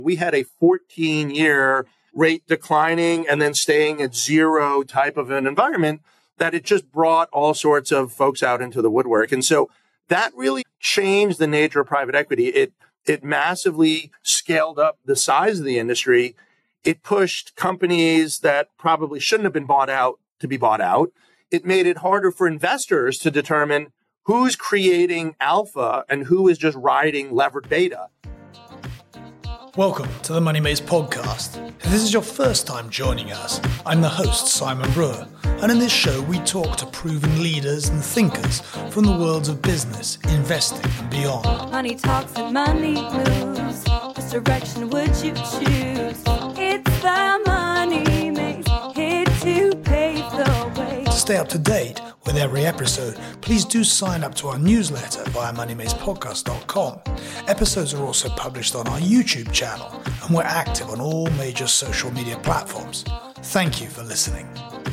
We had a 14-year rate declining and then staying at zero type of an environment that it just brought all sorts of folks out into the woodwork. And so that really changed the nature of private equity. It massively scaled up the size of the industry. It pushed companies that probably shouldn't have been bought out to be bought out. It made it harder for investors to determine who's creating alpha and who is just riding levered beta. Welcome to the Money Maze podcast. If this is your first time joining us, I'm the host, Simon Brewer, and in this show we talk to proven leaders and thinkers from the worlds of business, investing and beyond. Money talks and money moves. Which direction would you choose? It's the Money Maze, here to pave the way. To stay up to date with every episode, please do sign up to our newsletter via moneymazepodcast.com. Episodes are also published on our YouTube channel, and we're active on all major social media platforms. Thank you for listening.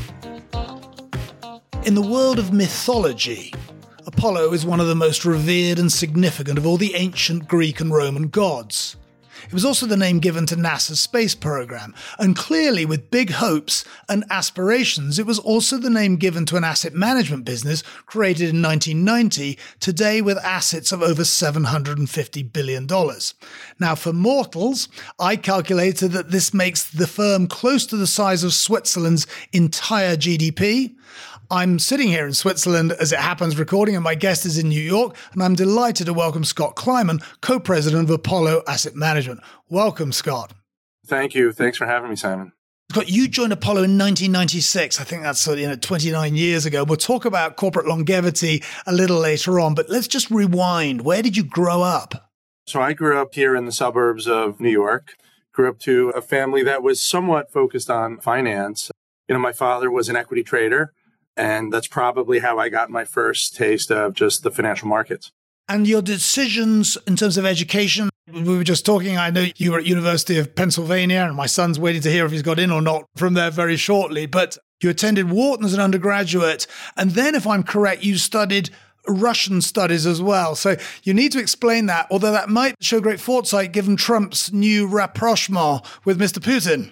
In the world of mythology, Apollo is one of the most revered and significant of all the ancient Greek and Roman gods. It was also the name given to NASA's space program, and clearly with big hopes and aspirations, it was also the name given to an asset management business created in 1990, today with assets of over $750 billion. Now, for mortals, I calculated that this makes the firm close to the size of Switzerland's entire GDP. I'm sitting here in Switzerland, as it happens, recording, and my guest is in New York, and I'm delighted to welcome Scott Kleiman, co-president of Apollo Asset Management. Welcome, Scott. Thank you. Thanks for having me, Simon. Scott, you joined Apollo in 1996. I think that's 29 years ago. We'll talk about corporate longevity a little later on, but let's just rewind. Where did you grow up? So I grew up here in the suburbs of New York, grew up to a family that was somewhat focused on finance. My father was an equity trader. And that's probably how I got my first taste of just the financial markets. And your decisions in terms of education, we were just talking, I know you were at University of Pennsylvania, and my son's waiting to hear if he's got in or not from there very shortly. But you attended Wharton as an undergraduate. And then, if I'm correct, you studied Russian studies as well. So you need to explain that, although that might show great foresight given Trump's new rapprochement with Mr. Putin.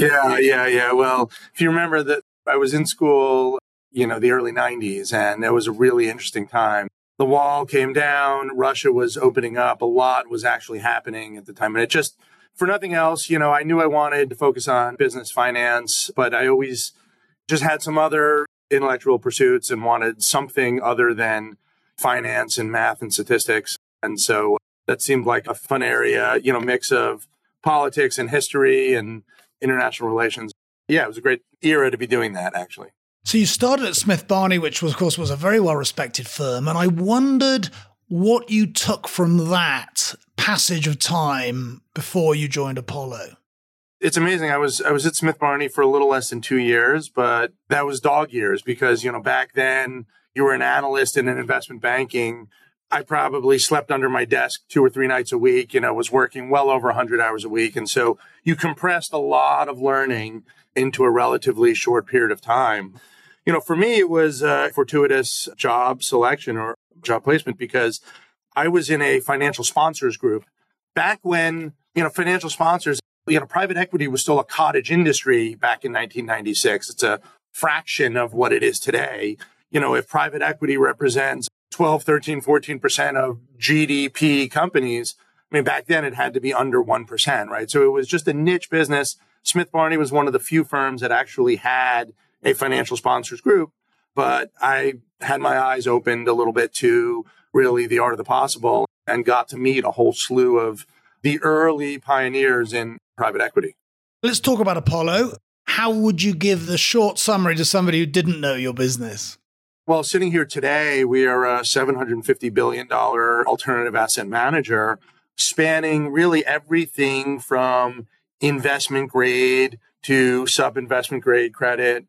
Yeah. Well, if you remember that I was in school the early 90s, and it was a really interesting time. The wall came down, Russia was opening up, a lot was actually happening at the time. And it just, for nothing else, I knew I wanted to focus on business finance, but I always just had some other intellectual pursuits and wanted something other than finance and math and statistics. And so that seemed like a fun area, mix of politics and history and international relations. Yeah, it was a great era to be doing that, actually. So you started at Smith Barney, which was, of course, was a very well-respected firm. And I wondered what you took from that passage of time before you joined Apollo. It's amazing. I was at Smith Barney for a little less than 2 years, but that was dog years because, back then you were an analyst in an investment banking. I probably slept under my desk 2 or 3 nights a week, was working well over 100 hours a week. And so you compressed a lot of learning into a relatively short period of time. For me, it was a fortuitous job selection or job placement because I was in a financial sponsors group. Back when, financial sponsors, private equity was still a cottage industry back in 1996. It's a fraction of what it is today. If private equity represents 12, 13, 14% of GDP companies, back then it had to be under 1%, right? So it was just a niche business. Smith Barney was one of the few firms that actually had a financial sponsors group, but I had my eyes opened a little bit to really the art of the possible and got to meet a whole slew of the early pioneers in private equity. Let's talk about Apollo. How would you give the short summary to somebody who didn't know your business? Well, sitting here today, we are a $750 billion alternative asset manager spanning really everything from investment grade to sub-investment grade credit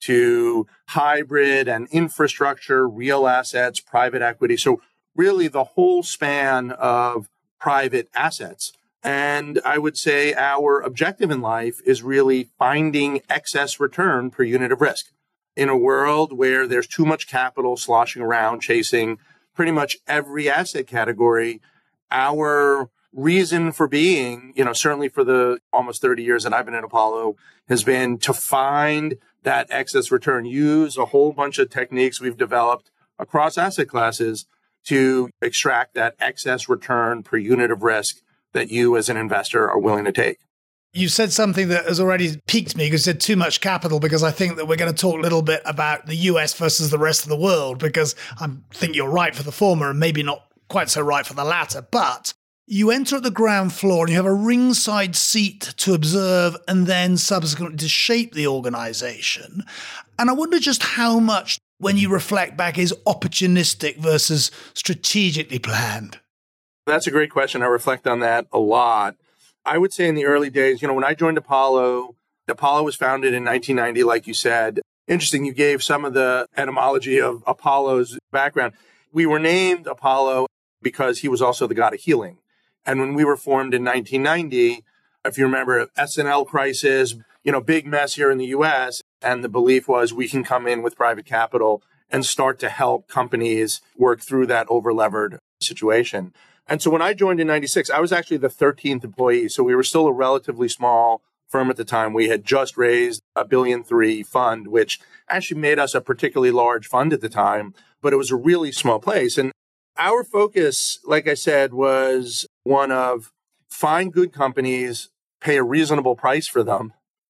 to hybrid and infrastructure, real assets, private equity. So really the whole span of private assets. And I would say our objective in life is really finding excess return per unit of risk. In a world where there's too much capital sloshing around chasing pretty much every asset category, our reason for being, certainly for the almost 30 years that I've been at Apollo, has been to find that excess return, use a whole bunch of techniques we've developed across asset classes to extract that excess return per unit of risk that you as an investor are willing to take. You said something that has already piqued me because you said too much capital, because I think that we're going to talk a little bit about the US versus the rest of the world, because I think you're right for the former and maybe not quite so right for the latter. But you enter at the ground floor and you have a ringside seat to observe and then subsequently to shape the organization. And I wonder just how much, when you reflect back, is opportunistic versus strategically planned. That's a great question. I reflect on that a lot. I would say in the early days, when I joined Apollo was founded in 1990, like you said. Interesting, you gave some of the etymology of Apollo's background. We were named Apollo because he was also the god of healing. And when we were formed in 1990, if you remember, S&L crisis, big mess here in the US. And the belief was we can come in with private capital and start to help companies work through that over-levered situation. And so when I joined in 96, I was actually the 13th employee. So we were still a relatively small firm at the time. We had just raised a $1.3 billion fund, which actually made us a particularly large fund at the time, but it was a really small place. And our focus, like I said, was one of find good companies, pay a reasonable price for them,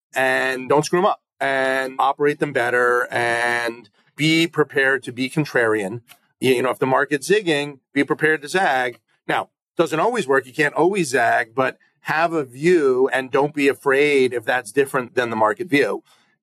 and don't screw them up, and operate them better, and be prepared to be contrarian. If the market's zigging, be prepared to zag. Now, doesn't always work. You can't always zag, but have a view and don't be afraid if that's different than the market view.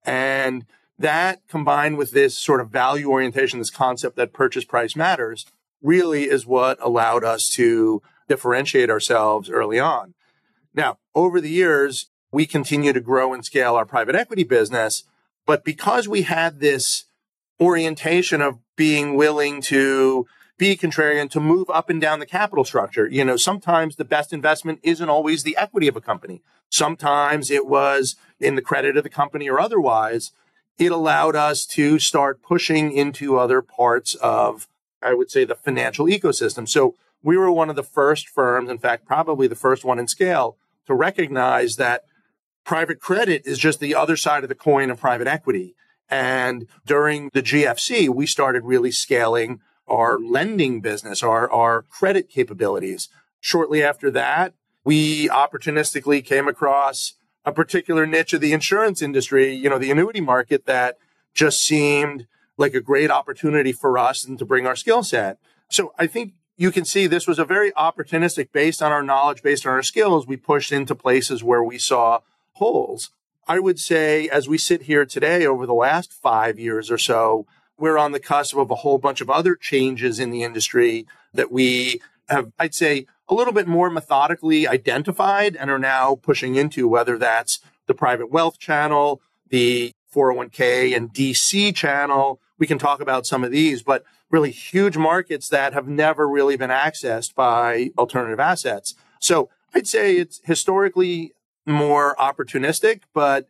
And that, combined with this sort of value orientation, this concept that purchase price matters, really is what allowed us to differentiate ourselves early on. Now, over the years, we continue to grow and scale our private equity business, but because we had this orientation of being willing to be contrarian, to move up and down the capital structure, sometimes the best investment isn't always the equity of a company. Sometimes it was in the credit of the company or otherwise. It allowed us to start pushing into other parts of, I would say, the financial ecosystem. So we were one of the first firms, in fact, probably the first one in scale, to recognize that private credit is just the other side of the coin of private equity. And during the GFC, we started really scaling our lending business, our credit capabilities. Shortly after that, we opportunistically came across a particular niche of the insurance industry, the annuity market, that just seemed like a great opportunity for us and to bring our skill set. So I think you can see this was a very opportunistic, based on our knowledge, based on our skills, we pushed into places where we saw holes. I would say, as we sit here today, over the last 5 years or so, we're on the cusp of a whole bunch of other changes in the industry that we have, I'd say, a little bit more methodically identified and are now pushing into, whether that's the private wealth channel, the 401k and DC channel. We can talk about some of these, but really huge markets that have never really been accessed by alternative assets. So I'd say it's historically more opportunistic, but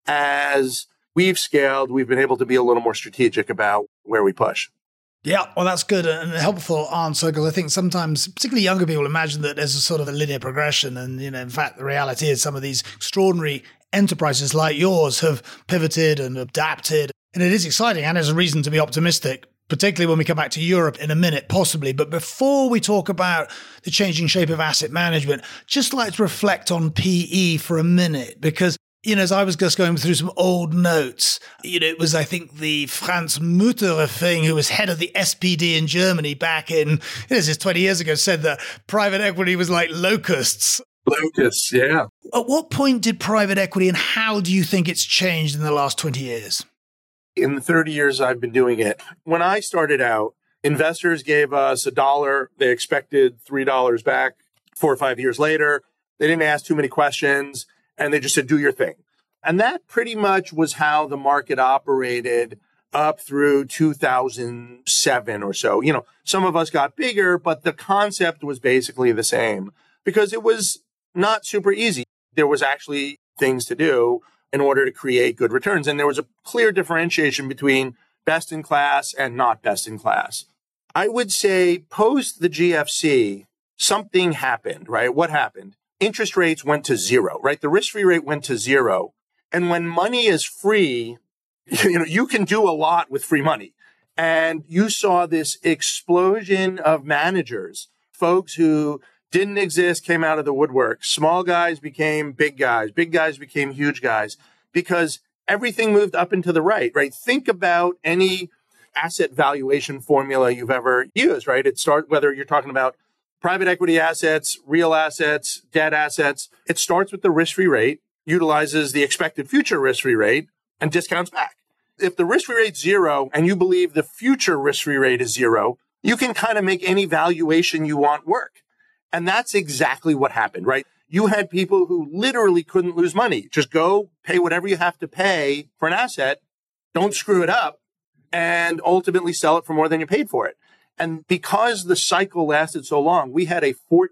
as we've scaled, we've been able to be a little more strategic about where we push. Yeah, well, that's good and a helpful answer, because I think sometimes, particularly younger people, imagine that there's a sort of a linear progression. And, in fact, the reality is some of these extraordinary enterprises like yours have pivoted and adapted. And it is exciting, and there's a reason to be optimistic, particularly when we come back to Europe in a minute, possibly. But before we talk about the changing shape of asset management, just like to reflect on PE for a minute, because as I was just going through some old notes, it was, I think, the Franz Mutter thing, who was head of the SPD in Germany back in, this is 20 years ago, said that private equity was like locusts. Locusts, yeah. At what point did private equity, and how do you think it's changed in the last 20 years? In the 30 years I've been doing it, when I started out, investors gave us $1. They expected $3 back 4 or 5 years later. They didn't ask too many questions. And they just said, do your thing. And that pretty much was how the market operated up through 2007 or so. Some of us got bigger, but the concept was basically the same, because it was not super easy. There was actually things to do in order to create good returns. And there was a clear differentiation between best in class and not best in class. I would say post the GFC, something happened, right? What happened? Interest rates went to zero, right? The risk-free rate went to zero. And when money is free, you can do a lot with free money. And you saw this explosion of managers, folks who didn't exist, came out of the woodwork. Small guys became big guys became huge guys, because everything moved up and to the right? Think about any asset valuation formula you've ever used, right? Whether you're talking about private equity assets, real assets, debt assets, it starts with the risk-free rate, utilizes the expected future risk-free rate, and discounts back. If the risk-free rate's zero and you believe the future risk-free rate is zero, you can kind of make any valuation you want work. And that's exactly what happened, right? You had people who literally couldn't lose money. Just go pay whatever you have to pay for an asset, don't screw it up, and ultimately sell it for more than you paid for it. And because the cycle lasted so long, we had a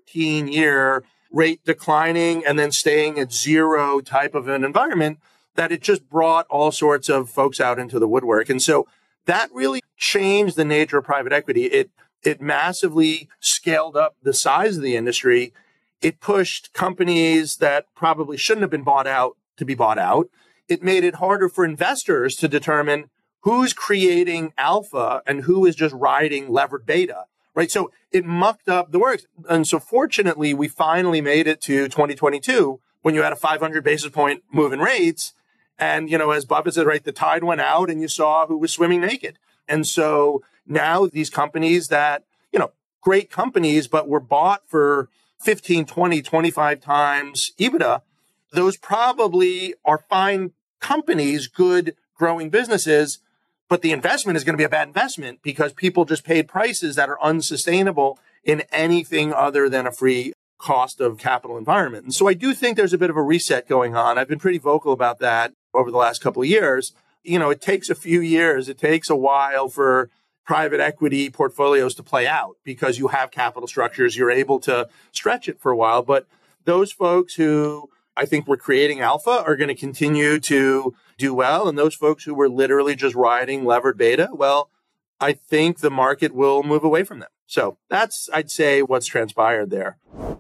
14-year rate declining and then staying at zero type of an environment that it just brought all sorts of folks out into the woodwork. And so that really changed the nature of private equity. It massively scaled up the size of the industry. It pushed companies that probably shouldn't have been bought out to be bought out. It made it harder for investors to determine who's creating alpha and who is just riding levered beta, right? So it mucked up the works. And so fortunately, we finally made it to 2022 when you had a 500 basis point move in rates. And, as Buffett said, right, the tide went out and you saw who was swimming naked. And so now these companies that, great companies, but were bought for 15, 20, 25 times EBITDA, those probably are fine companies, good growing businesses, but the investment is going to be a bad investment because people just paid prices that are unsustainable in anything other than a free cost of capital environment. And so I do think there's a bit of a reset going on. I've been pretty vocal about that over the last couple of years. It takes a few years. It takes a while for private equity portfolios to play out because you have capital structures. You're able to stretch it for a while. But those folks who I think were creating alpha are going to continue to do well. And those folks who were literally just riding levered beta, well, I think the market will move away from them. So that's, I'd say, what's transpired there.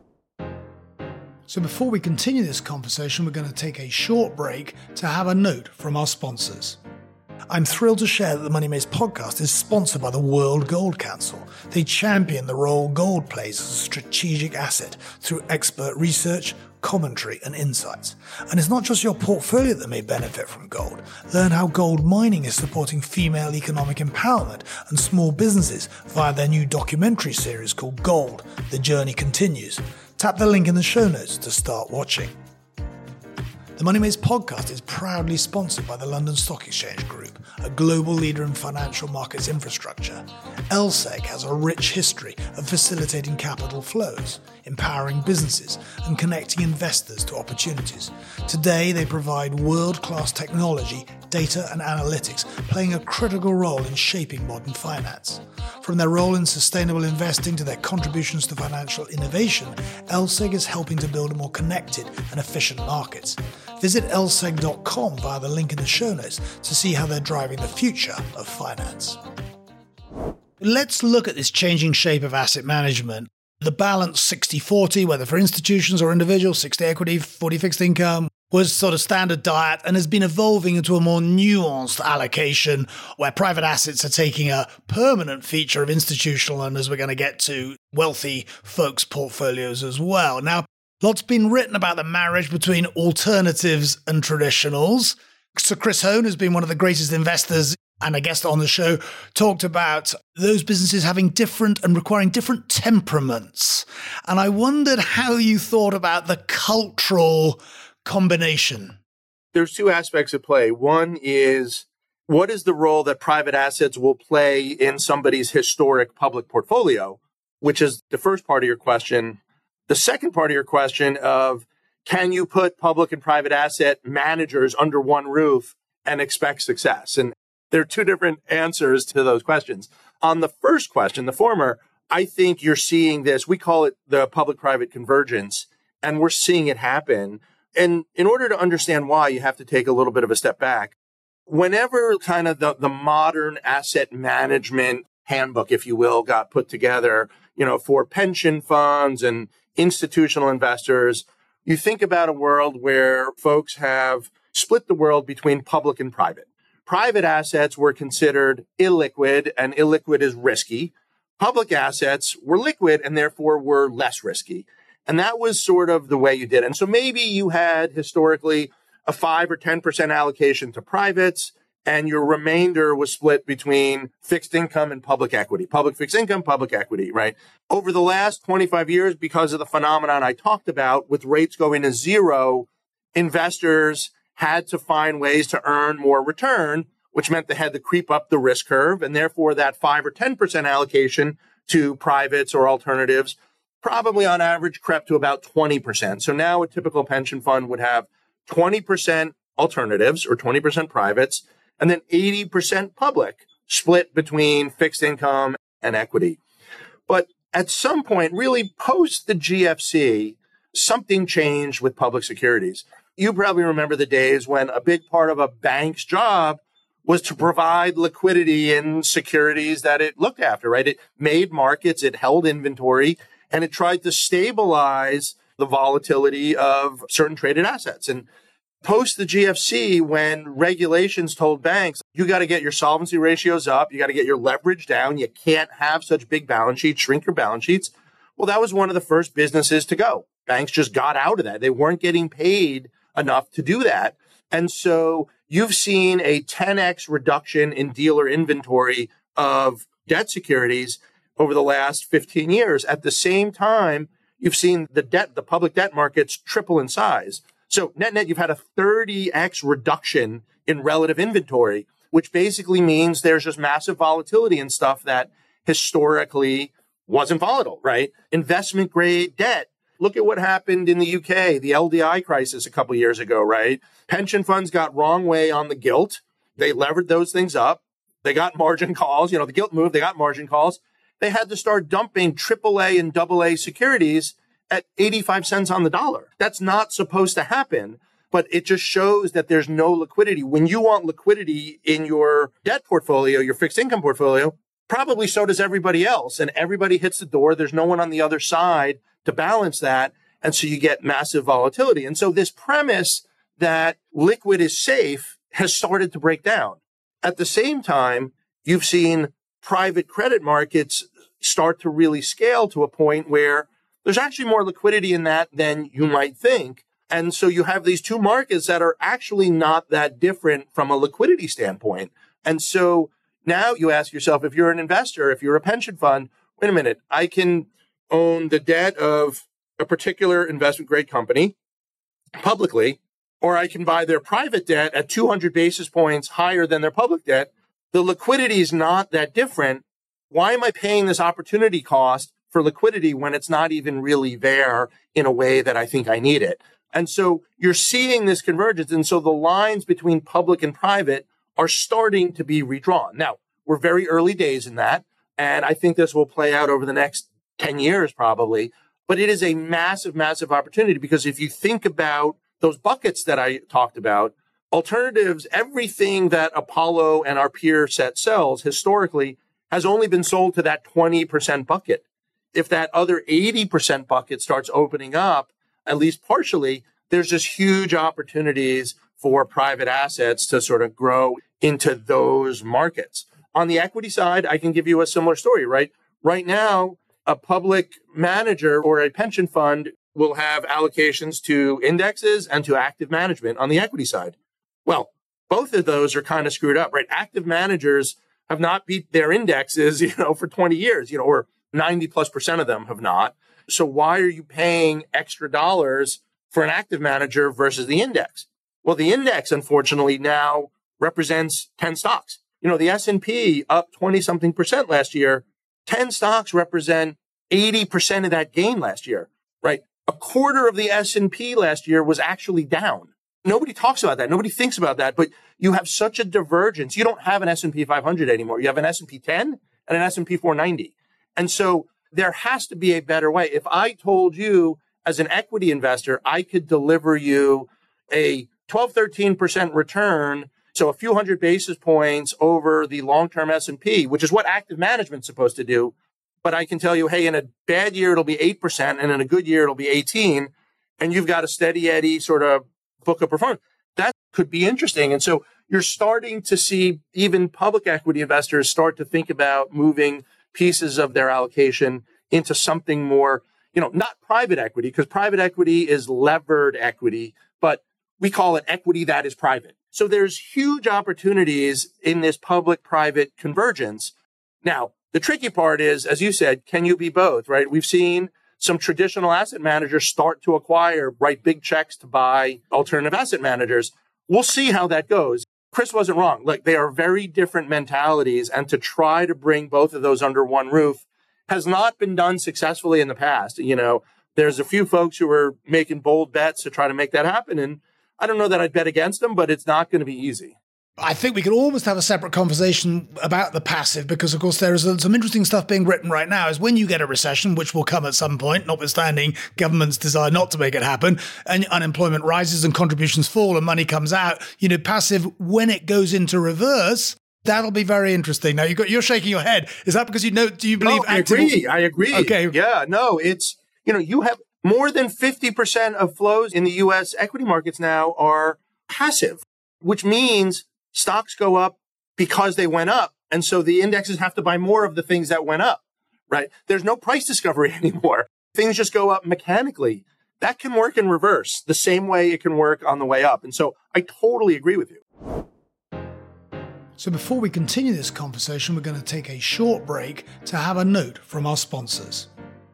So before we continue this conversation, we're going to take a short break to have a note from our sponsors. I'm thrilled to share that the Money Maze podcast is sponsored by the World Gold Council. They champion the role gold plays as a strategic asset through expert research, commentary and insights. And it's not just your portfolio that may benefit from gold. Learn how gold mining is supporting female economic empowerment and small businesses via their new documentary series called Gold, The Journey Continues. Tap the link in the show notes to start watching. The Money Maze podcast is proudly sponsored by the London Stock Exchange Group, a global leader in financial markets infrastructure. LSEG has a rich history of facilitating capital flows, empowering businesses, and connecting investors to opportunities. Today, they provide world-class technology, data, and analytics, playing a critical role in shaping modern finance. From their role in sustainable investing to their contributions to financial innovation, LSEG is helping to build a more connected and efficient markets. Visit lseg.com via the link in the show notes to see how they're driving the future of finance. Let's look at this changing shape of asset management. The balance 60-40, whether for institutions or individuals, 60 equity, 40 fixed income, was sort of standard diet and has been evolving into a more nuanced allocation where private assets are taking a permanent feature of institutional and, as we're going to get to, wealthy folks' portfolios as well. Now, lots been written about the marriage between alternatives and traditionals. Sir Chris Hone, who's been one of the greatest investors and a guest on the show, talked about those businesses having different and requiring different temperaments. And I wondered how you thought about the cultural combination. There's two aspects at play. One is, what is the role that private assets will play in somebody's historic public portfolio, which is the first part of your question. The second part of your question of, can you put public and private asset managers under one roof and expect success? And there are two different answers to those questions. On the first question, the former, I think you're seeing this. We call it the public-private convergence, and we're seeing it happen. And in order to understand why, you have to take a little bit of a step back. Whenever kind of the modern asset management handbook, if you will, got put together, for pension funds and institutional investors, you think about a world where folks have split the world between public and private. Private assets were considered illiquid, and illiquid is risky. Public assets were liquid and therefore were less risky. And that was sort of the way you did it. And so maybe you had historically a 5 or 10% allocation to privates, and your remainder was split between fixed income and public equity, public fixed income, public equity, right? Over the last 25 years, because of the phenomenon I talked about, with rates going to zero, investors had to find ways to earn more return, which meant they had to creep up the risk curve. And therefore, that 5 or 10% allocation to privates or alternatives probably on average crept to about 20%. So now a typical pension fund would have 20% alternatives or 20% privates, and then 80% public, split between fixed income and equity. But at some point, really post the GFC, something changed with public securities. You probably remember the days when a big part of a bank's job was to provide liquidity in securities that it looked after, right? It made markets, it held inventory, and it tried to stabilize the volatility of certain traded assets. And post the GFC, when regulations told banks, you got to get your solvency ratios up, you got to get your leverage down, you can't have such big balance sheets, shrink your balance sheets. Well, that was one of the first businesses to go. Banks just got out of that. They weren't getting paid enough to do that. And so you've seen a 10x reduction in dealer inventory of debt securities over the last 15 years. At the same time, you've seen the public debt markets triple in size. So net, you've had a 30x reduction in relative inventory, which basically means there's just massive volatility in stuff that historically wasn't volatile, right? Investment grade debt. Look at what happened in the UK, the LDI crisis a couple years ago, right? Pension funds got wrong way on the gilt. They levered those things up. They got margin calls. The gilt moved. They got margin calls. They had to start dumping AAA and AA securities at 85 cents on the dollar. That's not supposed to happen, but it just shows that there's no liquidity. When you want liquidity in your debt portfolio, your fixed income portfolio, probably so does everybody else. And everybody hits the door. There's no one on the other side to balance that. And so you get massive volatility. And so this premise that liquid is safe has started to break down. At the same time, you've seen private credit markets start to really scale to a point where there's actually more liquidity in that than you might think. And so you have these two markets that are actually not that different from a liquidity standpoint. And so now you ask yourself, if you're an investor, if you're a pension fund, wait a minute, I can own the debt of a particular investment grade company publicly, or I can buy their private debt at 200 basis points higher than their public debt. The liquidity is not that different. Why am I paying this opportunity cost for liquidity when it's not even really there in a way that I think I need it? And so you're seeing this convergence. And so the lines between public and private are starting to be redrawn. Now, we're very early days in that. And I think this will play out over the next 10 years probably. But it is a massive, massive opportunity, because if you think about those buckets that I talked about, alternatives, everything that Apollo and our peer set sells historically has only been sold to that 20% bucket. If that other 80% bucket starts opening up, at least partially, there's just huge opportunities for private assets to sort of grow into those markets. On the equity side, I can give you a similar story, right? Right now, a public manager or a pension fund will have allocations to indexes and to active management on the equity side. Well, both of those are kind of screwed up, right? Active managers have not beat their indexes, for 20 years, or 90+% of them have not. So why are you paying extra dollars for an active manager versus the index? Well, the index, unfortunately, now represents 10 stocks. The S&P up 20-something% last year. 10 stocks represent 80% of that gain last year, right? A quarter of the S&P last year was actually down. Nobody talks about that. Nobody thinks about that. But you have such a divergence. You don't have an S&P 500 anymore. You have an S&P 10 and an S&P 490. And so there has to be a better way. If I told you as an equity investor, I could deliver you a 12-13% return, so a few hundred basis points over the long-term S&P, which is what active management's supposed to do, But I can tell you, hey, in a bad year, it'll be 8%, and in a good year, it'll be 18%, and you've got a steady Eddie sort of book of performance. That could be interesting. And so you're starting to see even public equity investors start to think about moving pieces of their allocation into something more, not private equity, because private equity is levered equity, but we call it equity that is private. So there's huge opportunities in this public-private convergence. Now, the tricky part is, as you said, can you be both, right? We've seen some traditional asset managers start to write big checks to buy alternative asset managers. We'll see how that goes. Chris wasn't wrong. Like, they are very different mentalities, and to try to bring both of those under one roof has not been done successfully in the past. There's a few folks who are making bold bets to try to make that happen, and I don't know that I'd bet against them, but it's not going to be easy. I think we could almost have a separate conversation about the passive because, of course, there is some interesting stuff being written right now is when you get a recession, which will come at some point, notwithstanding governments desire not to make it happen, and unemployment rises and contributions fall and money comes out, passive, when it goes into reverse, that'll be very interesting. Now, you're shaking your head. Is that because do you believe active? I agree. Okay. Yeah, no, it's, you have more than 50% of flows in the U.S. equity markets now are passive, which means stocks go up because they went up. And so the indexes have to buy more of the things that went up, right? There's no price discovery anymore. Things just go up mechanically. That can work in reverse the same way it can work on the way up. And so I totally agree with you. So before we continue this conversation, we're going to take a short break to have a note from our sponsors.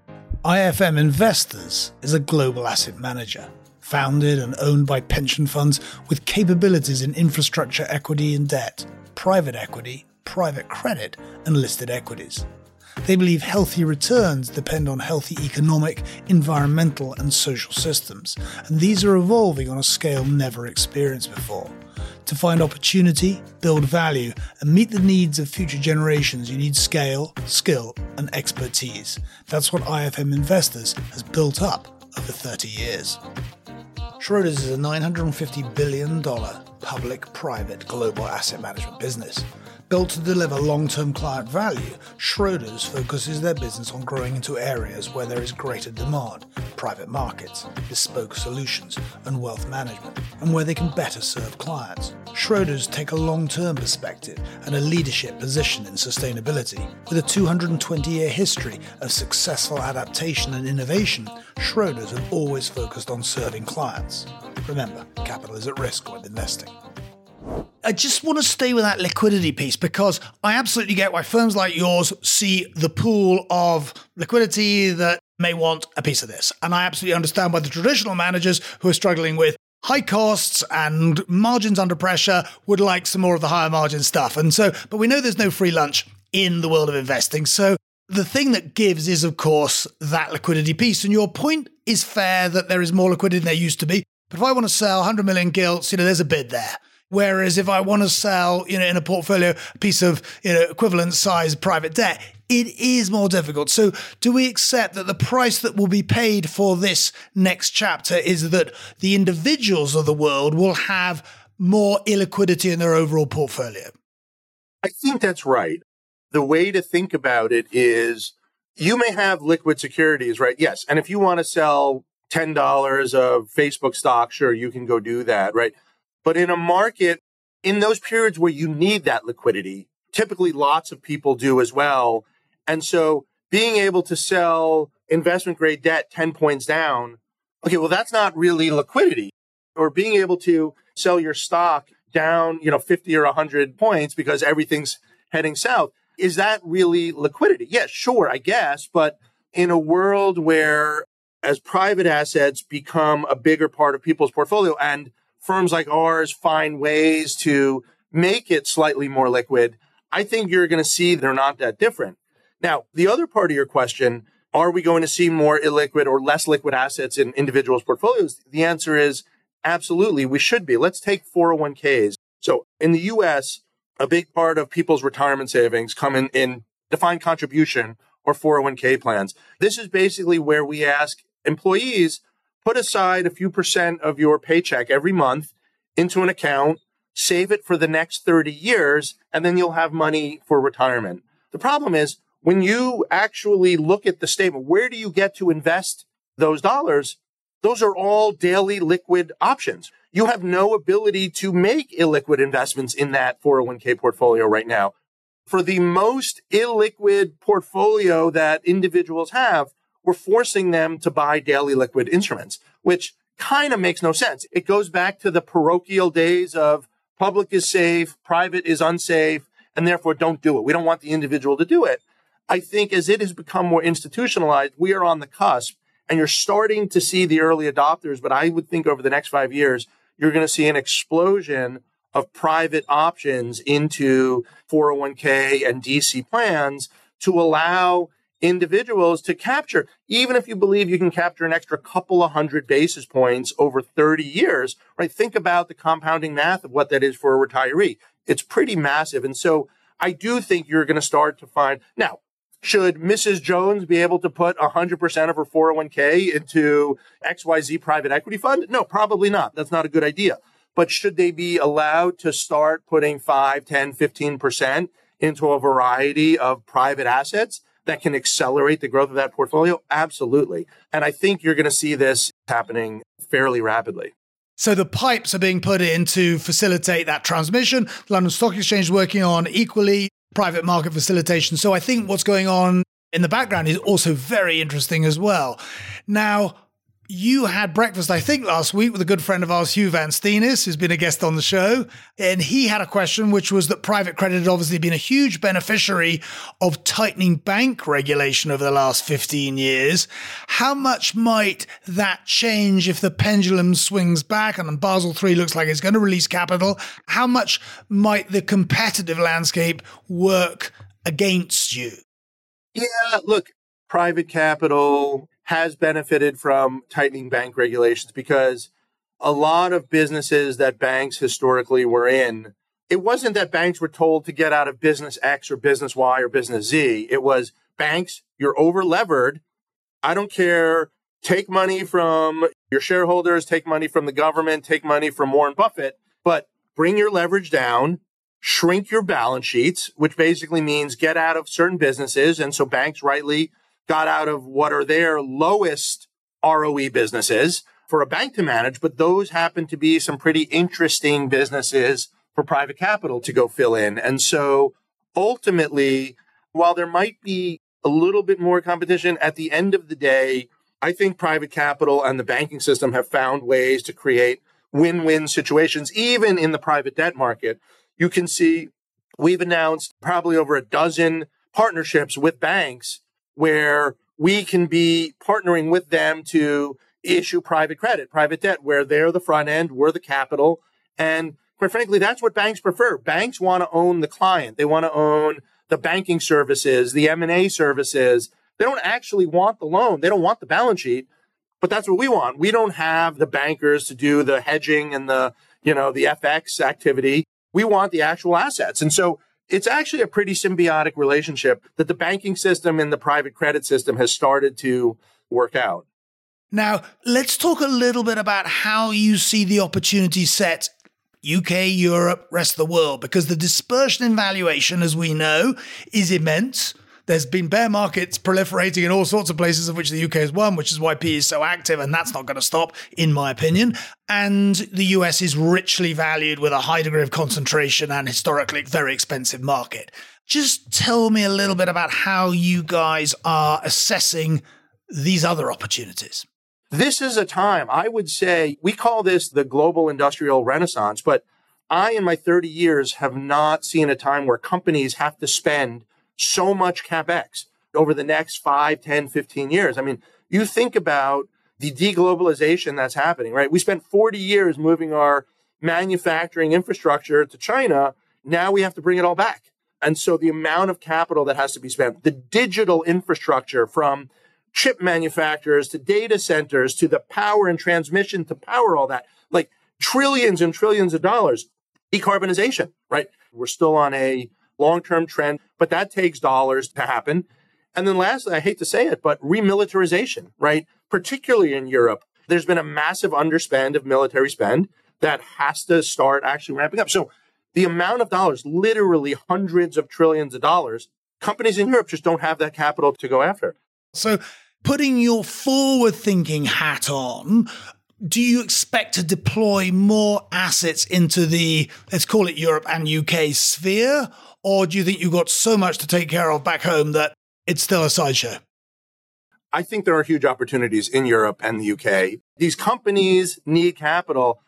IFM Investors is a global asset manager, founded and owned by pension funds with capabilities in infrastructure equity and debt, private equity, private credit, and listed equities. They believe healthy returns depend on healthy economic, environmental, and social systems, and these are evolving on a scale never experienced before. To find opportunity, build value, and meet the needs of future generations, you need scale, skill, and expertise. That's what IFM Investors has built up over 30 years. Schroders is a $950 billion public-private global asset management business. Built to deliver long-term client value, Schroders focuses their business on growing into areas where there is greater demand, private markets, bespoke solutions, and wealth management, and where they can better serve clients. Schroders take a long-term perspective and a leadership position in sustainability. With a 220-year history of successful adaptation and innovation, Schroders have always focused on serving clients. Remember, capital is at risk when investing. I just want to stay with that liquidity piece because I absolutely get why firms like yours see the pool of liquidity that may want a piece of this. And I absolutely understand why the traditional managers who are struggling with high costs and margins under pressure would like some more of the higher margin stuff. But we know there's no free lunch in the world of investing. So the thing that gives is, of course, that liquidity piece. And your point is fair that there is more liquidity than there used to be. But if I want to sell 100 million gilts, there's a bid there. Whereas if I want to sell, in a portfolio, a piece of, equivalent size private debt, it is more difficult. So do we accept that the price that will be paid for this next chapter is that the individuals of the world will have more illiquidity in their overall portfolio? I think that's right. The way to think about it is you may have liquid securities, right? Yes. And if you want to sell $10 of Facebook stock, sure, you can go do that, right? But in a market, in those periods where you need that liquidity, typically lots of people do as well. And so being able to sell investment grade debt 10 points down, okay, well, that's not really liquidity. Or being able to sell your stock down, 50 or 100 points because everything's heading south. Is that really liquidity? Yeah, sure, I guess. But in a world where as private assets become a bigger part of people's portfolio and firms like ours find ways to make it slightly more liquid, I think you're going to see they're not that different. Now, the other part of your question, are we going to see more illiquid or less liquid assets in individuals' portfolios? The answer is absolutely, we should be. Let's take 401ks. So in the U.S., a big part of people's retirement savings come in defined contribution or 401k plans. This is basically where we ask employees, put aside a few % of your paycheck every month into an account, save it for the next 30 years, and then you'll have money for retirement. The problem is when you actually look at the statement, where do you get to invest those dollars? Those are all daily liquid options. You have no ability to make illiquid investments in that 401k portfolio right now. For the most illiquid portfolio that individuals have, we're forcing them to buy daily liquid instruments, which kind of makes no sense. It goes back to the parochial days of public is safe, private is unsafe, and therefore don't do it. We don't want the individual to do it. I think as it has become more institutionalized, we are on the cusp, and you're starting to see the early adopters. But I would think over the next 5 years, you're going to see an explosion of private options into 401k and DC plans to allow individuals to capture, even if you believe you can capture an extra couple of 100 basis points over 30 years, right? Think about the compounding math of what that is for a retiree. It's pretty massive. And so I do think you're going to start to find, now, should Mrs. Jones be able to put 100% of her 401k into XYZ private equity fund? No, probably not. That's not a good idea. But should they be allowed to start putting 5, 10, 15% into a variety of private assets that can accelerate the growth of that portfolio? Absolutely. And I think you're going to see this happening fairly rapidly. So the pipes are being put in to facilitate that transmission. London Stock Exchange is working on equally private market facilitation. So I think what's going on in the background is also very interesting as well. Now, you had breakfast, I think, last week with a good friend of ours, Hugh Van Steenis, who's been a guest on the show. And he had a question, which was that private credit had obviously been a huge beneficiary of tightening bank regulation over the last 15 years. How much might that change if the pendulum swings back and Basel III looks like it's going to release capital? How much might the competitive landscape work against you? Yeah, look, private capital has benefited from tightening bank regulations because a lot of businesses that banks historically were in, it wasn't that banks were told to get out of business X or business Y or business Z. It was banks, you're over levered. I don't care. Take money from your shareholders, take money from the government, take money from Warren Buffett, but bring your leverage down, shrink your balance sheets, which basically means get out of certain businesses. And so banks rightly got out of what are their lowest ROE businesses for a bank to manage, but those happen to be some pretty interesting businesses for private capital to go fill in. And so ultimately, while there might be a little bit more competition, at the end of the day, I think private capital and the banking system have found ways to create win-win situations, even in the private debt market. You can see we've announced probably over a dozen partnerships with banks where we can be partnering with them to issue private credit, private debt, where they're the front end, we're the capital. And quite frankly, that's what banks prefer. Banks want to own the client. They want to own the banking services, the M&A services. They don't actually want the loan. They don't want the balance sheet, but that's what we want. We don't have the bankers to do the hedging and the FX activity. We want the actual assets. And so it's actually a pretty symbiotic relationship that the banking system and the private credit system has started to work out. Now, let's talk a little bit about how you see the opportunity set, UK, Europe, rest of the world, because the dispersion in valuation, as we know, is immense. There's been bear markets proliferating in all sorts of places, of which the UK is one, which is why PE is so active, and that's not going to stop, in my opinion. And the US is richly valued with a high degree of concentration and historically very expensive market. Just tell me a little bit about how you guys are assessing these other opportunities. This is a time, I would say, we call this the global industrial renaissance, but I, in my 30 years, have not seen a time where companies have to spend so much CapEx over the next 5, 10, 15 years. I mean, you think about the deglobalization that's happening, right? We spent 40 years moving our manufacturing infrastructure to China. Now we have to bring it all back. And so the amount of capital that has to be spent, the digital infrastructure from chip manufacturers to data centers to the power and transmission to power all that, like trillions and trillions of dollars. Decarbonization, right? We're still on a long-term trend, but that takes dollars to happen. And then lastly, I hate to say it, but remilitarization, right? Particularly in Europe, there's been a massive underspend of military spend that has to start actually ramping up. So the amount of dollars, literally hundreds of trillions of dollars, companies in Europe just don't have that capital to go after. So putting your forward-thinking hat on, do you expect to deploy more assets into the, let's call it Europe and UK sphere? Or do you think you've got so much to take care of back home that it's still a sideshow? I think there are huge opportunities in Europe and the UK. These companies need capital,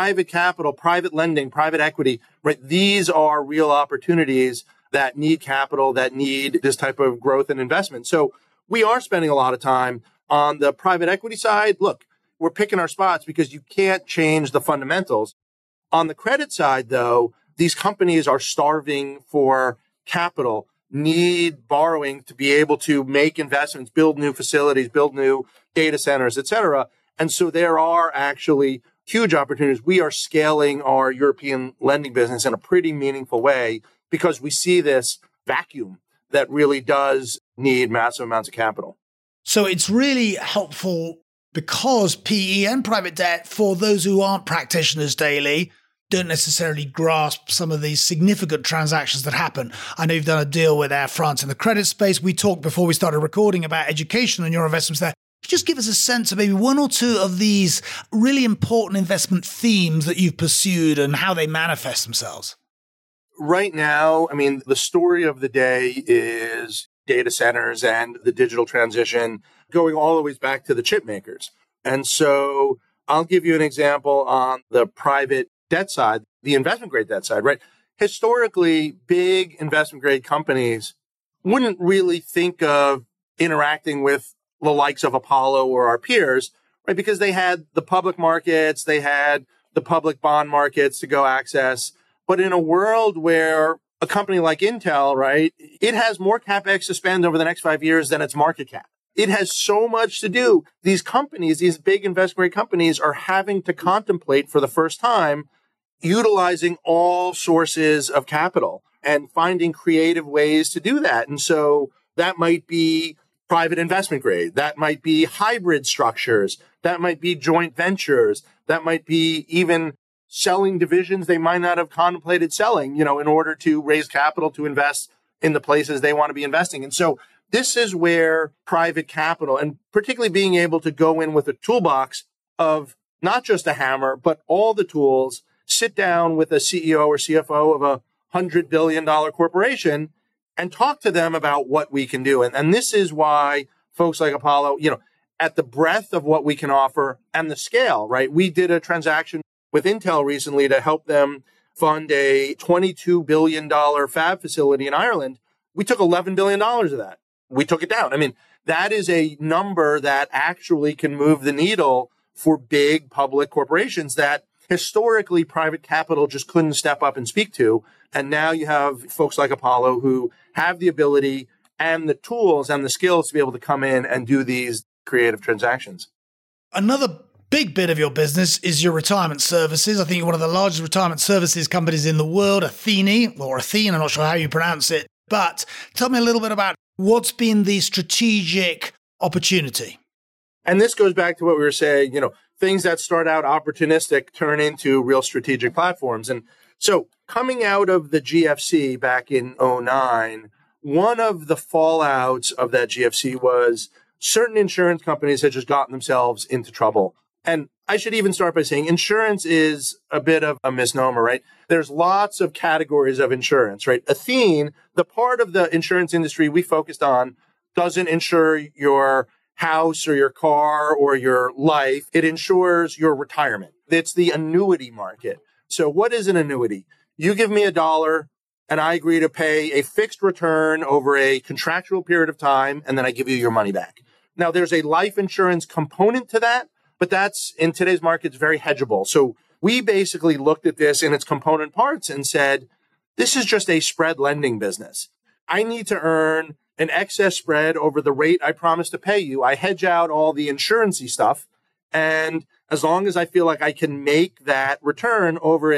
private lending, private equity, right? These are real opportunities that need capital, that need this type of growth and investment. So we are spending a lot of time on the private equity side. Look, we're picking our spots because you can't change the fundamentals. On the credit side, though, these companies are starving for capital, need borrowing to be able to make investments, build new facilities, build new data centers, et cetera. And so there are actually huge opportunities. We are scaling our European lending business in a pretty meaningful way because we see this vacuum that really does need massive amounts of capital. So it's really helpful because PE and private debt, for those who aren't practitioners daily, don't necessarily grasp some of these significant transactions that happen. I know you've done a deal with Air France in the credit space. We talked before we started recording about education and your investments there. Just give us a sense of maybe one or two of these really important investment themes that you've pursued and how they manifest themselves. Right now, I mean, the story of the day is data centers and the digital transition going all the way back to the chip makers. And so I'll give you an example on the private debt side, the investment grade debt side, right? Historically, big investment grade companies wouldn't really think of interacting with the likes of Apollo or our peers, right? Because they had the public markets, they had the public bond markets to go access. But in a world where a company like Intel, right, it has more CapEx to spend over the next 5 years than its market cap. It has so much to do. These companies, these big investment grade companies are having to contemplate for the first time utilizing all sources of capital and finding creative ways to do that. And so that might be private investment grade. That might be hybrid structures. That might be joint ventures. That might be even selling divisions they might not have contemplated selling, in order to raise capital to invest in the places they want to be investing. And so this is where private capital, and particularly being able to go in with a toolbox of not just a hammer, but all the tools, sit down with a CEO or CFO of a $100 billion corporation and talk to them about what we can do. And this is why folks like Apollo, at the breadth of what we can offer and the scale, right? We did a transaction with Intel recently to help them fund a $22 billion fab facility in Ireland. We took $11 billion of that. We took it down. I mean, that is a number that actually can move the needle for big public corporations that historically private capital just couldn't step up and speak to. And now you have folks like Apollo who have the ability and the tools and the skills to be able to come in and do these creative transactions. Another big bit of your business is your retirement services. I think you're one of the largest retirement services companies in the world, Athene, I'm not sure how you pronounce it. But tell me a little bit about what's been the strategic opportunity. And this goes back to what we were saying, things that start out opportunistic turn into real strategic platforms. And so coming out of the GFC back in 2009, one of the fallouts of that GFC was certain insurance companies had just gotten themselves into trouble. And I should even start by saying insurance is a bit of a misnomer, right? There's lots of categories of insurance, right? Athene, the part of the insurance industry we focused on, doesn't insure your house or your car or your life. It insures your retirement. It's the annuity market. So what is an annuity? You give me $1 and I agree to pay a fixed return over a contractual period of time, and then I give you your money back. Now, there's a life insurance component to that, but that's in today's market, it's very hedgeable. So we basically looked at this in its component parts and said, this is just a spread lending business. I need to earn an excess spread over the rate I promised to pay you. I hedge out all the insurance-y stuff. And as long as I feel like I can make that return over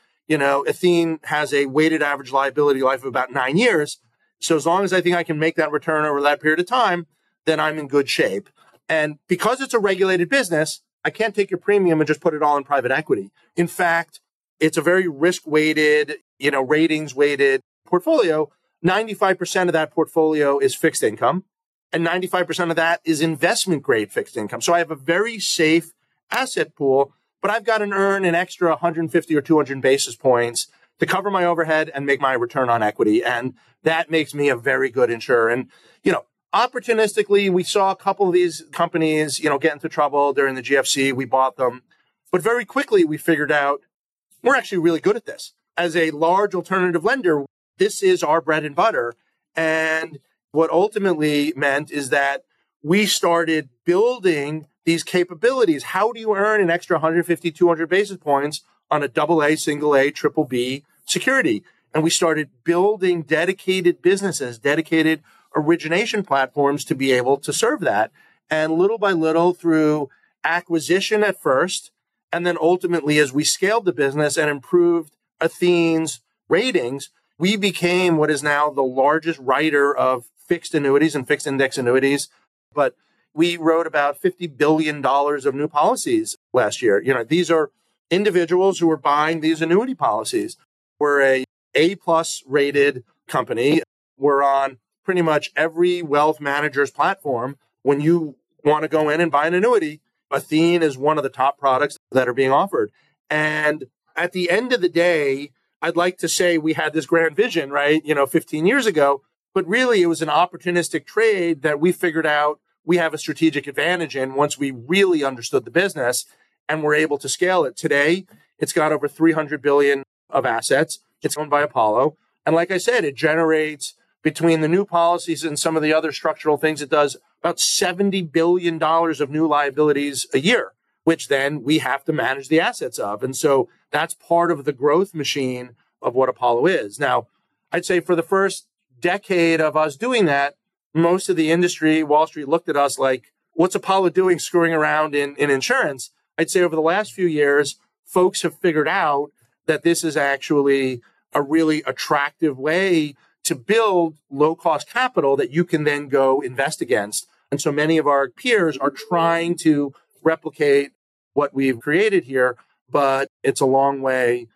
Athene has a weighted average liability life of about 9 years. So as long as I think I can make that return over that period of time, then I'm in good shape. And because it's a regulated business, I can't take your premium and just put it all in private equity. In fact, it's a very risk-weighted, ratings-weighted portfolio. 95% of that portfolio is fixed income, and 95% of that is investment grade fixed income. So I have a very safe asset pool, but I've got to earn an extra 150 or 200 basis points to cover my overhead and make my return on equity. And that makes me a very good insurer. And, opportunistically, we saw a couple of these companies, get into trouble during the GFC. We bought them. But very quickly, we figured out we're actually really good at this. As a large alternative lender, this is our bread and butter. And what ultimately meant is that we started building these capabilities. How do you earn an extra 150, 200 basis points on a AA, single A, triple B security? And we started building dedicated businesses, dedicated origination platforms to be able to serve that. And little by little, through acquisition at first, and then ultimately as we scaled the business and improved Athene's ratings, we became what is now the largest writer of fixed annuities and fixed index annuities. But we wrote about $50 billion of new policies last year. These are individuals who are buying these annuity policies. We're a A+ rated company. We're on pretty much every wealth manager's platform. When you want to go in and buy an annuity, Athene is one of the top products that are being offered. And at the end of the day, I'd like to say we had this grand vision, right? 15 years ago, but really it was an opportunistic trade that we figured out we have a strategic advantage in once we really understood the business and were able to scale it. Today, it's got over 300 billion of assets. It's owned by Apollo. And like I said, it generates, between the new policies and some of the other structural things it does, about $70 billion of new liabilities a year, which then we have to manage the assets of. And so that's part of the growth machine of what Apollo is. Now, I'd say for the first decade of us doing that, most of the industry, Wall Street, looked at us like, what's Apollo doing screwing around in insurance? I'd say over the last few years, folks have figured out that this is actually a really attractive way to build low-cost capital that you can then go invest against. And so many of our peers are trying to replicate what we've created here, but it's a long way.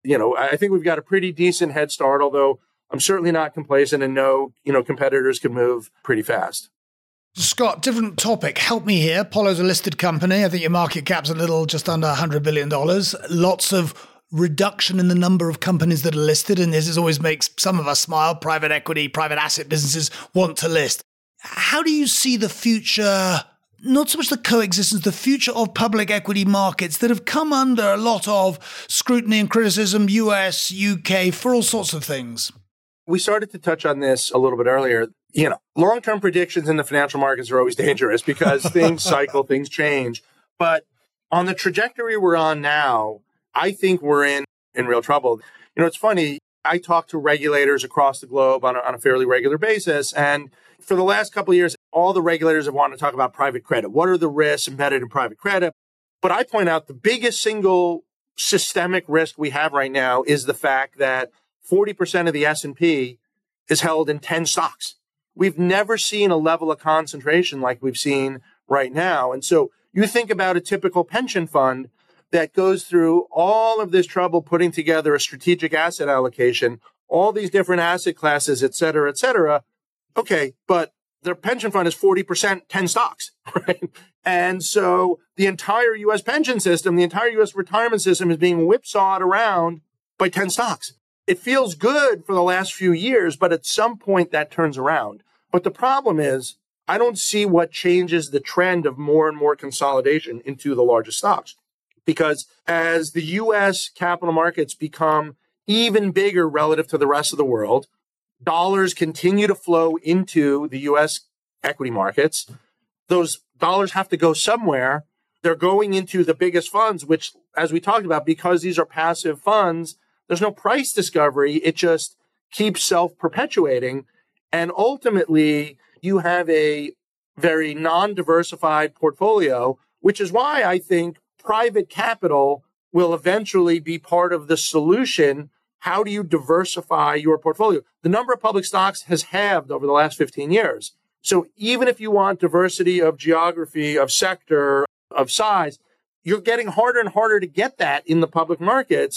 I think we've got a pretty decent head start, although I'm certainly not complacent and know, competitors can move pretty fast. Scott, different topic. Help me here. Apollo's a listed company. I think your market cap's a little just under $100 billion. Lots of reduction in the number of companies that are listed. And this always makes some of us smile. Private equity, private asset businesses want to list. How do you see the future, not so much the coexistence, the future of public equity markets that have come under a lot of scrutiny and criticism, US, UK, for all sorts of things? We started to touch on this a little bit earlier. Long-term predictions in the financial markets are always dangerous because things cycle, things change. But on the trajectory we're on now, I think we're in real trouble. It's funny. I talk to regulators across the globe on a fairly regular basis. And for the last couple of years, all the regulators have wanted to talk about private credit. What are the risks embedded in private credit? But I point out the biggest single systemic risk we have right now is the fact that 40% of the S&P is held in 10 stocks. We've never seen a level of concentration like we've seen right now. And so you think about a typical pension fund that goes through all of this trouble putting together a strategic asset allocation, all these different asset classes, et cetera, et cetera. Okay, but their pension fund is 40% 10 stocks, right? And so the entire U.S. pension system, the entire U.S. retirement system is being whipsawed around by 10 stocks. It feels good for the last few years, but at some point that turns around. But the problem is, I don't see what changes the trend of more and more consolidation into the largest stocks. Because as the U.S. capital markets become even bigger relative to the rest of the world, dollars continue to flow into the U.S. equity markets. Those dollars have to go somewhere. They're going into the biggest funds, which, as we talked about, because these are passive funds, there's no price discovery. It just keeps self-perpetuating. And ultimately, you have a very non-diversified portfolio, which is why I think private capital will eventually be part of the solution. How do you diversify your portfolio? The number of public stocks has halved over the last 15 years. So even if you want diversity of geography, of sector, of size, you're getting harder and harder to get that in the public markets.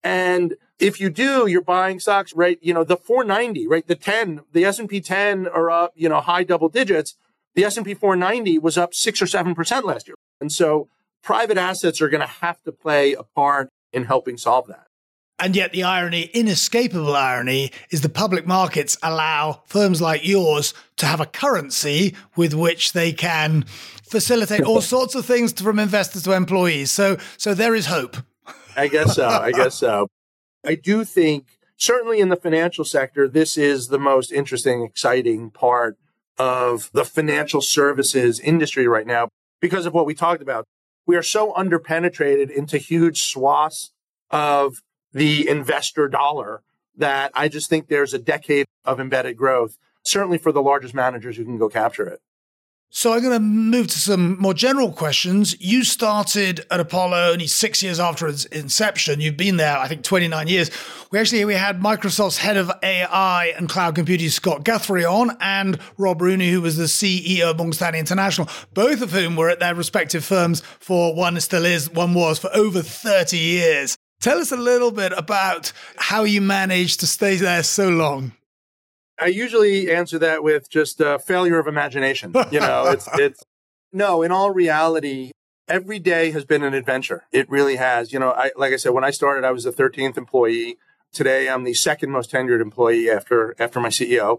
And if you do, you're buying stocks, right? The 490, right? The S&P 10 are up, high double digits. The S&P 490 was up 6 or 7% last year. And so private assets are going to have to play a part in helping solve that. And yet the irony, inescapable irony, is the public markets allow firms like yours to have a currency with which they can facilitate all sorts of things from investors to employees. So there is hope. I guess so. I do think, certainly in the financial sector, this is the most interesting, exciting part of the financial services industry right now because of what we talked about. We are so underpenetrated into huge swaths of the investor dollar that I just think there's a decade of embedded growth, certainly for the largest managers who can go capture it. So I'm going to move to some more general questions. You started at Apollo only 6 years after its inception. You've been there, I think, 29 years. We had Microsoft's head of AI and cloud computing, Scott Guthrie, on, and Rob Rooney, who was the CEO of Morgan Stanley International, both of whom were at their respective firms for one still is, one was, for over 30 years. Tell us a little bit about how you managed to stay there so long. I usually answer that with just a failure of imagination. No, in all reality, every day has been an adventure. It really has. Like I said, when I started, I was the 13th employee. Today, I'm the second most tenured employee after my CEO.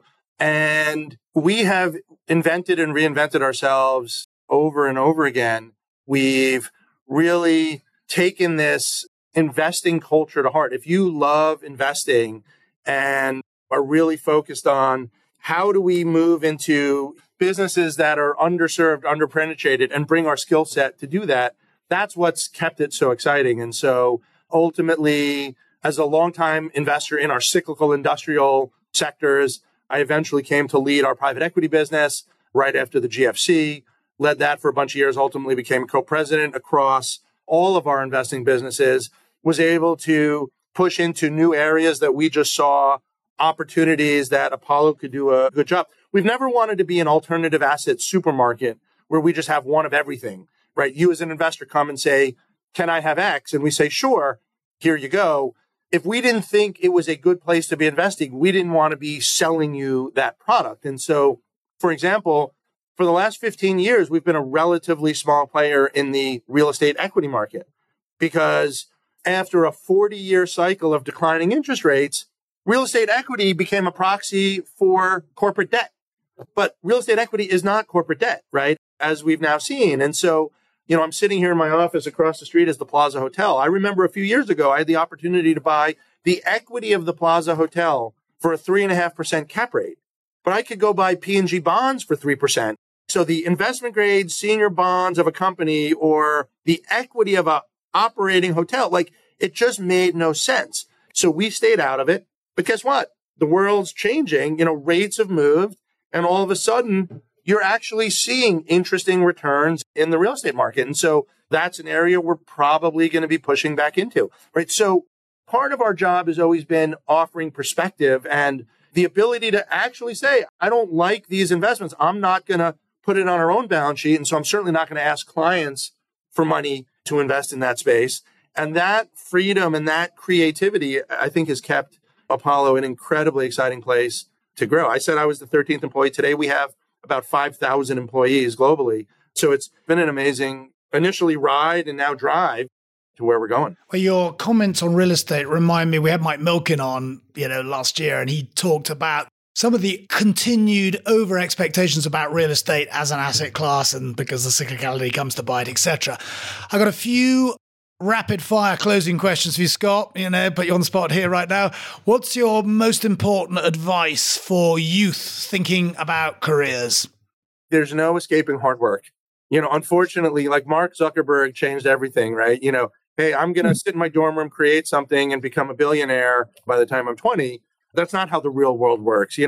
And we have invented and reinvented ourselves over and over again. We've really taken this investing culture to heart. If you love investing and are really focused on how do we move into businesses that are underserved, underpenetrated, and bring our skill set to do that, that's what's kept it so exciting. And so ultimately, as a longtime investor in our cyclical industrial sectors, I eventually came to lead our private equity business right after the GFC, led that for a bunch of years, ultimately became co-president across all of our investing businesses, was able to push into new areas that we just saw opportunities that Apollo could do a good job. We've never wanted to be an alternative asset supermarket where we just have one of everything, right? You as an investor come and say, can I have X? And we say, sure, here you go. If we didn't think it was a good place to be investing, we didn't want to be selling you that product. And so, for example, for the last 15 years, we've been a relatively small player in the real estate equity market because after a 40-year cycle of declining interest rates, real estate equity became a proxy for corporate debt. But real estate equity is not corporate debt, right? As we've now seen. And so, I'm sitting here in my office across the street is the Plaza Hotel. I remember a few years ago, I had the opportunity to buy the equity of the Plaza Hotel for a 3.5% cap rate. But I could go buy P&G bonds for 3%. So the investment grade senior bonds of a company or the equity of a operating hotel, it just made no sense. So we stayed out of it. But guess what? The world's changing, rates have moved, and all of a sudden you're actually seeing interesting returns in the real estate market. And so that's an area we're probably going to be pushing back into, right? So part of our job has always been offering perspective and the ability to actually say, I don't like these investments. I'm not going to put it on our own balance sheet. And so I'm certainly not going to ask clients for money to invest in that space. And that freedom and that creativity, I think, has kept Apollo an incredibly exciting place to grow. I said I was the 13th employee. Today, we have about 5,000 employees globally. So it's been an amazing initially ride and now drive to where we're going. Well, your comments on real estate remind me, we had Mike Milken on, last year, and he talked about some of the continued over expectations about real estate as an asset class and because the cyclicality comes to bite, etc. I got a few rapid fire closing questions for you, Scott, put you on the spot here right now. What's your most important advice for youth thinking about careers? There's no escaping hard work. Unfortunately, like Mark Zuckerberg changed everything, right? Hey, I'm going to sit in my dorm room, create something and become a billionaire by the time I'm 20. That's not how the real world works,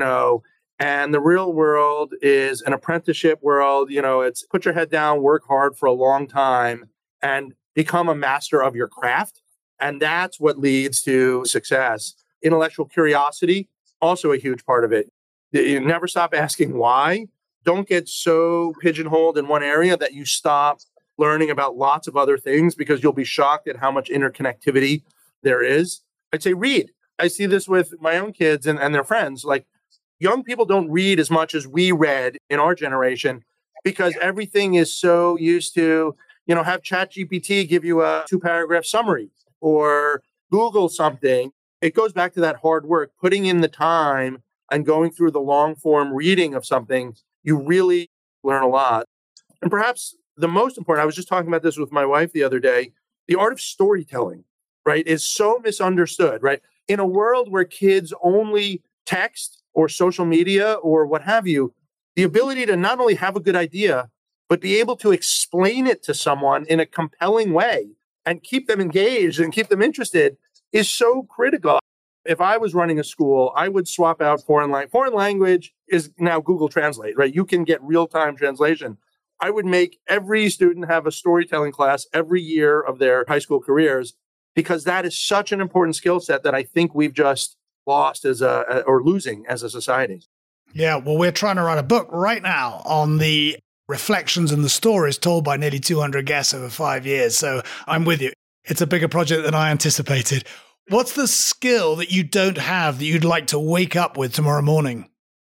and the real world is an apprenticeship world. It's put your head down, work hard for a long time and become a master of your craft. And that's what leads to success. Intellectual curiosity, also a huge part of it. You never stop asking why. Don't get so pigeonholed in one area that you stop learning about lots of other things because you'll be shocked at how much interconnectivity there is. I'd say read. I see this with my own kids and their friends. Like, young people don't read as much as we read in our generation because everything is so used to, have ChatGPT give you a 2-paragraph summary or Google something. It goes back to that hard work, putting in the time and going through the long form reading of something. You really learn a lot. And perhaps the most important, I was just talking about this with my wife the other day, the art of storytelling, right, is so misunderstood, right? In a world where kids only text or social media or what have you, the ability to not only have a good idea, but be able to explain it to someone in a compelling way and keep them engaged and keep them interested is so critical. If I was running a school, I would swap out foreign language. Foreign language is now Google Translate, right? You can get real-time translation. I would make every student have a storytelling class every year of their high school careers because that is such an important skill set that I think we've just lost or losing as a society. Yeah, well, we're trying to write a book right now on the reflections and the stories told by nearly 200 guests over 5 years. So I'm with you. It's a bigger project than I anticipated. What's the skill that you don't have that you'd like to wake up with tomorrow morning?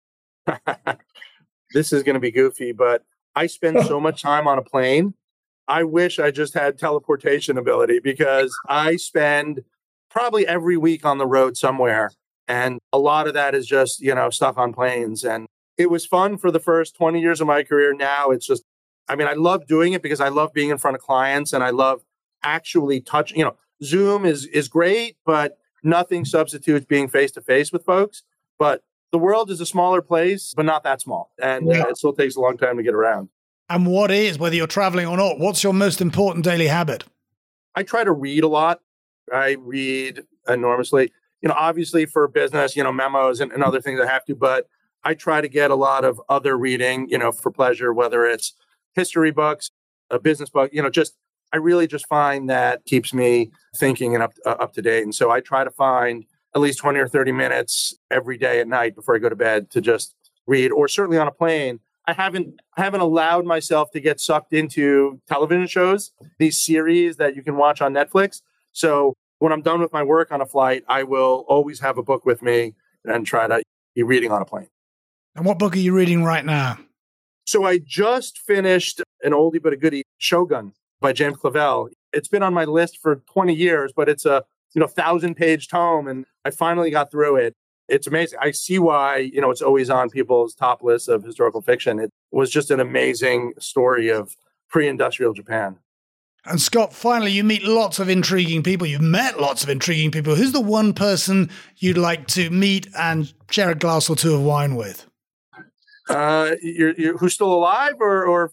This is going to be goofy, but I spend so much time on a plane. I wish I just had teleportation ability because I spend probably every week on the road somewhere. And a lot of that is just, stuff on planes. And it was fun for the first 20 years of my career. Now it's just, I love doing it because I love being in front of clients and I love actually touching, Zoom is great, but nothing substitutes being face-to-face with folks. But the world is a smaller place, but not that small. And it still takes a long time to get around. And whether you're traveling or not, what's your most important daily habit? I try to read a lot. I read enormously. Obviously for business, memos and other things I have to, but I try to get a lot of other reading, for pleasure, whether it's history books, a business book, I really just find that keeps me thinking and up to date. And so I try to find at least 20 or 30 minutes every day at night before I go to bed to just read, or certainly on a plane. I haven't allowed myself to get sucked into television shows, these series that you can watch on Netflix. So when I'm done with my work on a flight, I will always have a book with me and try to be reading on a plane. And what book are you reading right now? So I just finished an oldie but a goodie, Shogun by James Clavell. It's been on my list for 20 years, but it's a 1,000-page tome, and I finally got through it. It's amazing. I see why, it's always on people's top lists of historical fiction. It was just an amazing story of pre-industrial Japan. And Scott, finally, you meet lots of intriguing people. You've met lots of intriguing people. Who's the one person you'd like to meet and share a glass or two of wine with? Who's still alive or?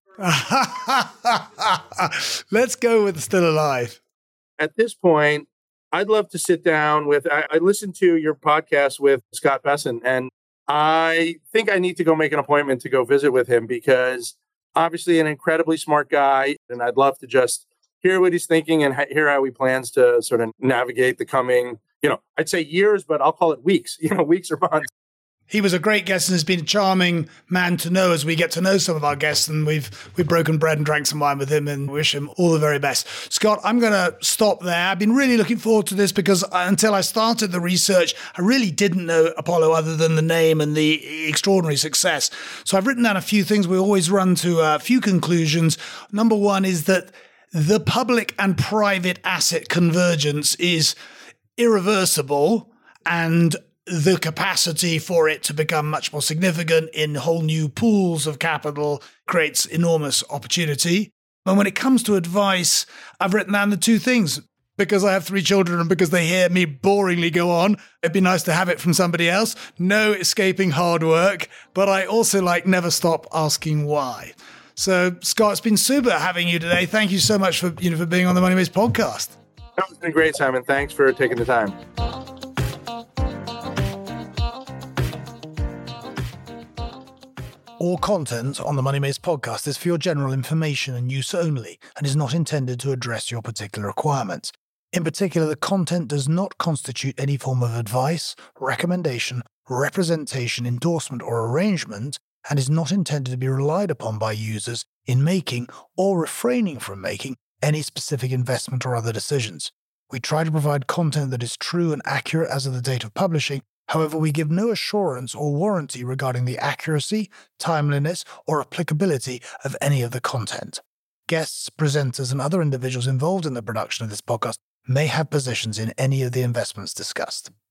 Let's go with still alive. At this point, I'd love to sit down with, I listened to your podcast with Scott Besson, and I think I need to go make an appointment to go visit with him because obviously an incredibly smart guy. And I'd love to just hear what he's thinking and hear how he plans to sort of navigate the coming, I'd say years, but I'll call it weeks, weeks or months. He was a great guest and has been a charming man to know as we get to know some of our guests. And we've broken bread and drank some wine with him and wish him all the very best. Scott, I'm going to stop there. I've been really looking forward to this because until I started the research, I really didn't know Apollo other than the name and the extraordinary success. So I've written down a few things. We always run to a few conclusions. Number one is that the public and private asset convergence is irreversible, and the capacity for it to become much more significant in whole new pools of capital creates enormous opportunity. And when it comes to advice, I've written down the two things. Because I have 3 children and because they hear me boringly go on, it'd be nice to have it from somebody else. No escaping hard work, but I also never stop asking why. So, Scott, it's been super having you today. Thank you so much for being on the Money Maze podcast. It's been great, Simon. Thanks for taking the time. All content on the Money Maze podcast is for your general information and use only and is not intended to address your particular requirements. In particular, the content does not constitute any form of advice, recommendation, representation, endorsement, or arrangement, and is not intended to be relied upon by users in making or refraining from making any specific investment or other decisions. We try to provide content that is true and accurate as of the date of publishing. However, we give no assurance or warranty regarding the accuracy, timeliness, or applicability of any of the content. Guests, presenters, and other individuals involved in the production of this podcast may have positions in any of the investments discussed.